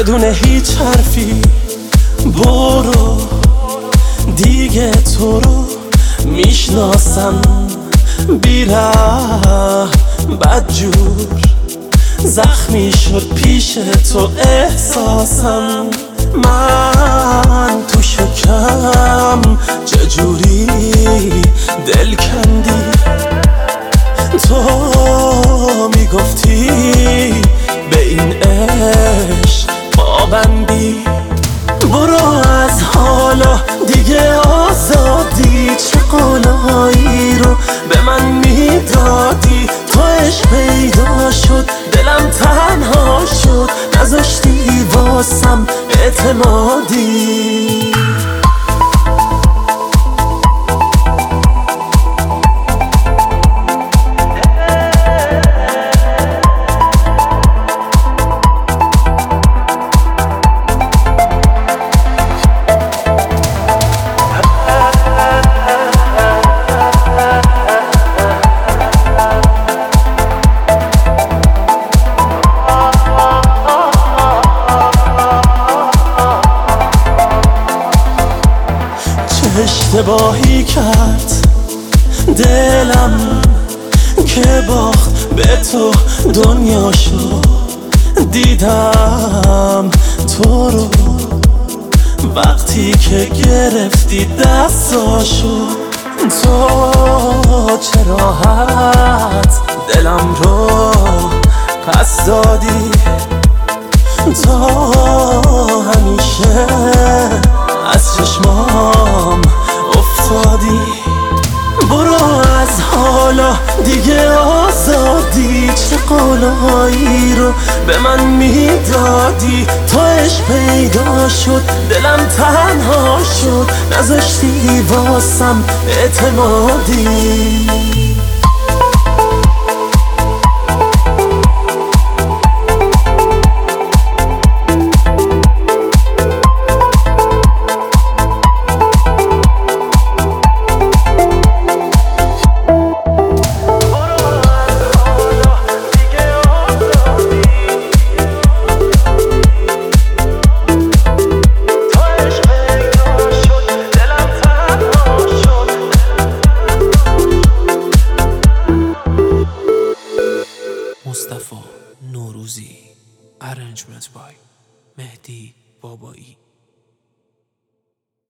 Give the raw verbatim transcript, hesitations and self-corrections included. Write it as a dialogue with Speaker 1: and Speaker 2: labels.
Speaker 1: بدون هیچ حرفی. برو دیگه تو رو میشناسم، بیره بدجور زخمی شد پیش تو احساسم. من تو شکم چجوری دل کندی، تو میگفتی به این عشق پابندی. برو از حالا دیگه آزادی، چه قولایی رو به من میدادی. تو عشق پیدا شد دلم تنها شد، نذاشتی واسم اعتمادی. اشتباهی کرد دلم که باخت به تو دنیاشو. دیدم تو رو وقتی که گرفتی دستاشو. تو چه راحت دلم رو پس دادی، تو همیشه از چشمام افتادی. برو از حالا دیگه آزادی، چه قولایی رو به من میدادی. تو عشق پیدا شد دلم تنها شد، نذاشتی واسم اعتمادی.
Speaker 2: مصطفی نوروزی. Arrangement by مهدی بابایی.